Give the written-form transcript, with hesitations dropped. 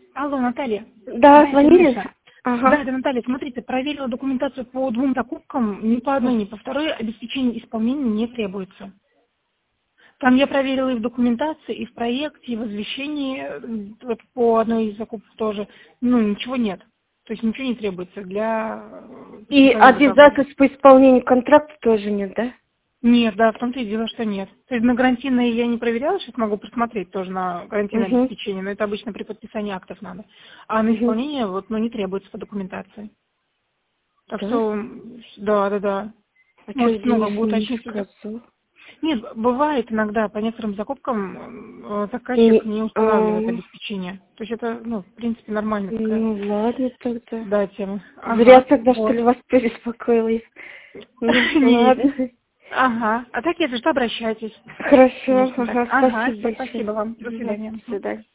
Алло, Наталья. Да, Да, это звонили? Миша. Ага. Да, это Наталья. Смотрите, проверила документацию по 2 закупкам, ни по одной, ни по второй обеспечение исполнения не требуется. Там я проверила и в документации, и в проекте, и в извещении, вот по одной из закупок тоже. Ну, ничего нет. То есть ничего не требуется для И подписания договора. обязательств по исполнению контракта тоже нет, да? Нет, да, в том-то и дело, что нет. То есть на гарантийное я не проверяла, сейчас могу посмотреть тоже на гарантийное Угу. обеспечение, но это обычно при подписании актов надо. А на Угу. исполнение вот, ну, не требуется по документации. Так Да? что, да. А что Может, ну, как Денис бы не уточнить это. сказал? Нет, бывает иногда по некоторым закупкам заказчик И, не устанавливает обеспечение. То есть это, ну, в принципе, нормальная такая, ну ладно тогда. да, тема. Зря Ага, тогда, что вот. ли, вас побеспокоила. Ну, Не, ладно. ага. А так, если что, обращайтесь. Хорошо, Конечно, так. ага, Ага, спасибо все, большое. спасибо вам. До Мгм, свидания. до свидания.